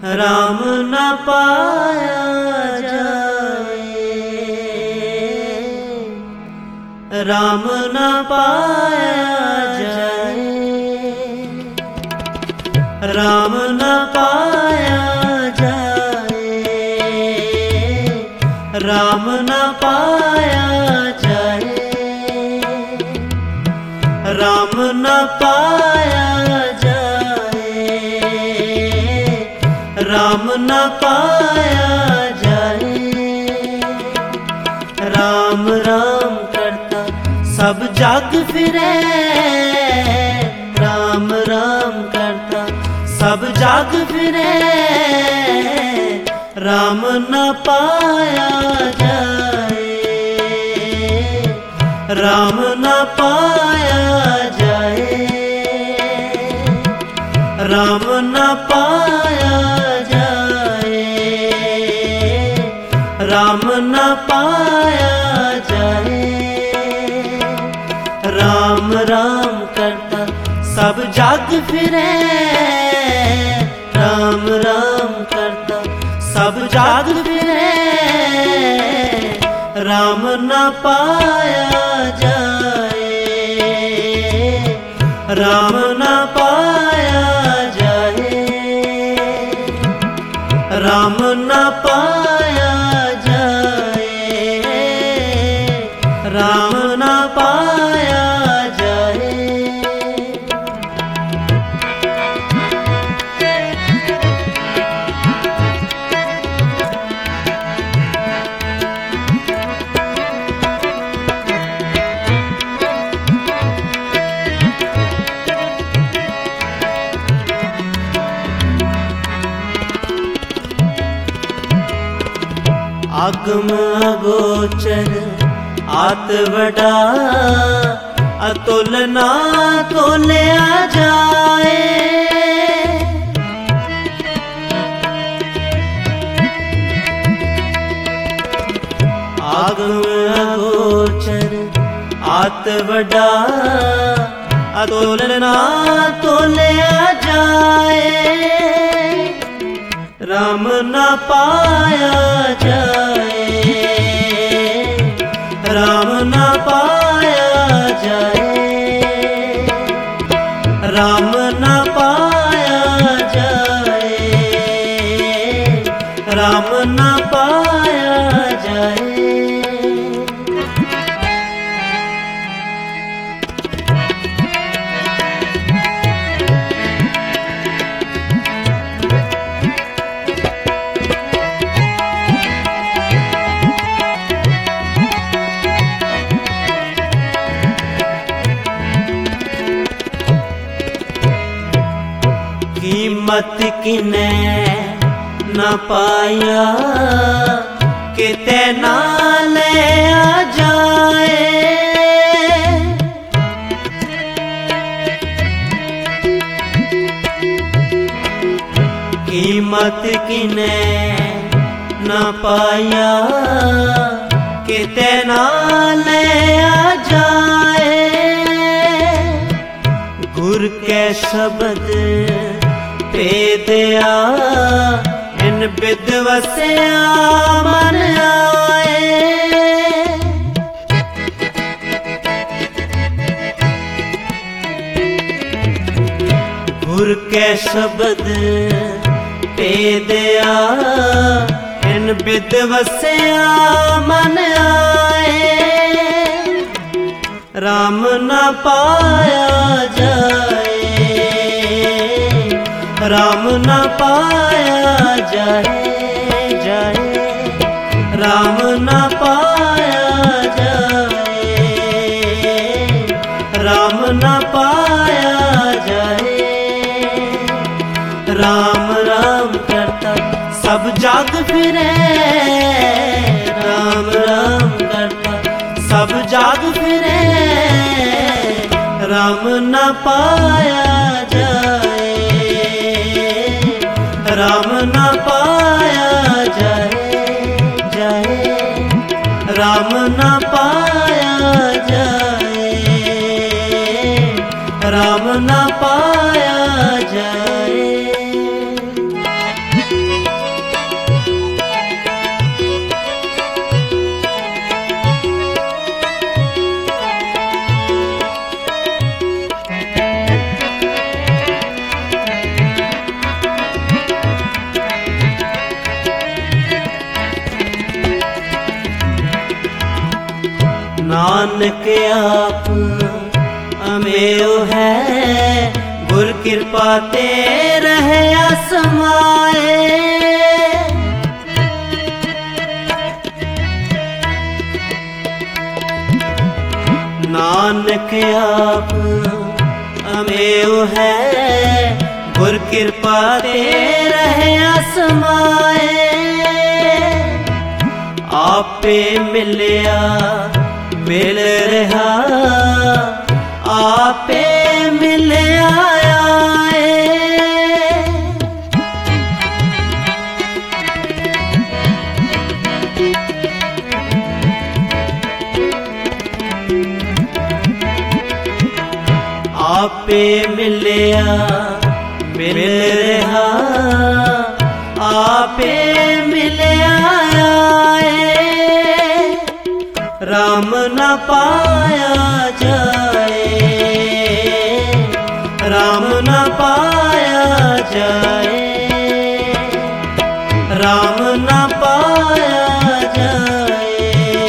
राम न पाया जाए, राम न पाया जाए, राम न पाया जाए, राम न पाया जाए, राम न पाया जाए, राम न पाया जाए। राम राम करता सब जग फिरे, राम राम करता सब जग फिरे, राम न पाया जाए, राम न पाया जाए, राम न पाया जाए, राम न पाया जाए। राम राम करता सब जग फिरे, राम राम करता सब जग फिरे, राम न पाया जाए, राम न पाया जाए, राम न पाया जाए, राम न पाया जाए। आगम अगोचर आत वडा, अतुल ना तोलिया जाए, आगम अगोचर आत वडा, अतुल ना तोलिया जाए, राम न पाया जाए, राम न पाया जाए, राम न पाया जाए, राम न पाया जाए। कीमत किने न पाया, किते ना ले आ जाए, कीमत किने न पाया, किते ना ले आ जाए, गुर के शब्द पेदया इन बिद वसया मन आए, गुर के शब्द पेदया इन बिद वसया मन आए, राम न पाया जाए, राम न पाया जाए, जाए, राम न पाया जाए, राम न पाया जाए। राम राम करता सब जग फिरे, राम राम करता सब जग फिरे, राम न पाया जाए, राम न पाया जाए, जाए, राम न पाया जाए, राम न पाया जाए। नानक आप अमेओ है, गुर कृपा ते रहे असमाए। नानक आप अमेओ है, गुर कृपा ते रहे असमाए। आपे मिलिया मिल रहा, आपे मिलिया आए। आपे मिलिया मिल रहा, आपे मिलिया आए। राम न पाया जाए, राम न पाया जाए, राम न पाया जाए,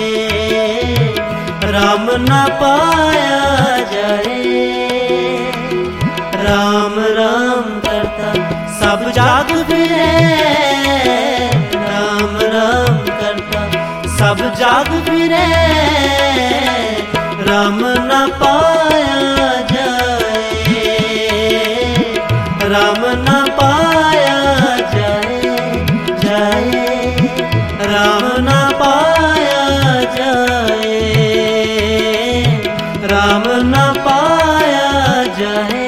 राम न पाया जाए। राम राम करता सब जाग फिरे, राम राम करता सब जाग फिरे। राम न पाया जाए, राम न पाया जाए, जाए, राम न पाया जाए, राम न पाया जाए।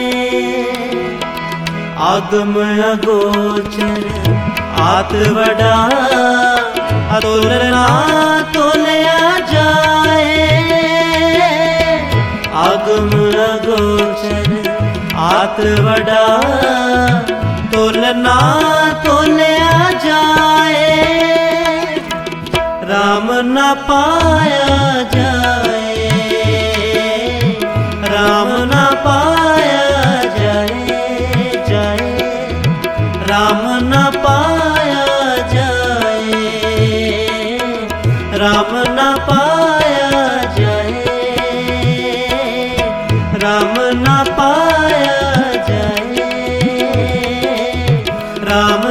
आगम अगोचर आत वडा, अतुलना तोलिया जाए। आगम अगोचर आत वडा, तोलना तोलिया जाए। राम न पाया जाए, राम न पाया जाए, जाए, राम न पाया जाए, राम न पाया जाए, राम न पाया जाए, राम